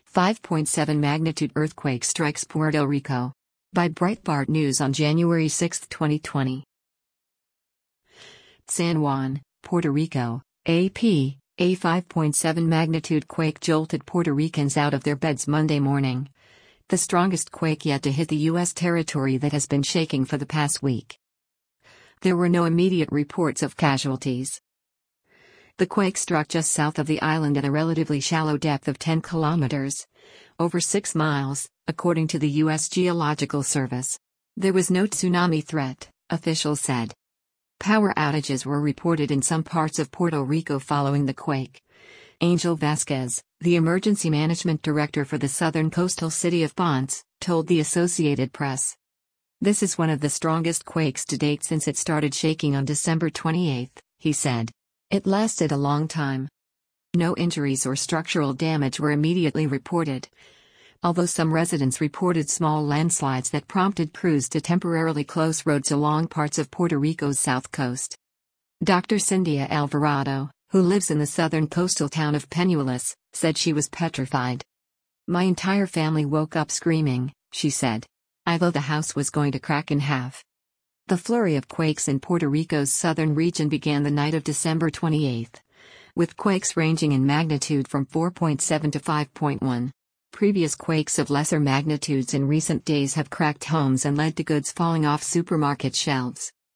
5.7 magnitude earthquake strikes Puerto Rico. By Breitbart News on January 6, 2020. San Juan, Puerto Rico, AP. A 5.7 magnitude quake jolted Puerto Ricans out of their beds Monday morning. The strongest quake yet to hit the U.S. territory that has been shaking for the past week. There were no immediate reports of casualties. The quake struck just south of the island at a relatively shallow depth of 10 kilometers, over 6 miles, according to the U.S. Geological Service. There was no tsunami threat, officials said. Power outages were reported in some parts of Puerto Rico following the quake. Angel Vasquez, the emergency management director for the southern coastal city of Ponce, told the Associated Press. This is one of the strongest quakes to date since it started shaking on December 28, he said. It lasted a long time. No injuries or structural damage were immediately reported, although some residents reported small landslides that prompted crews to temporarily close roads along parts of Puerto Rico's south coast. Dr. Cyndia Alvarado, who lives in the southern coastal town of Peñuelas, said she was petrified. My entire family woke up screaming, she said. I thought the house was going to crack in half. The flurry of quakes in Puerto Rico's southern region began the night of December 28, with quakes ranging in magnitude from 4.7 to 5.1. Previous quakes of lesser magnitudes in recent days have cracked homes and led to goods falling off supermarket shelves.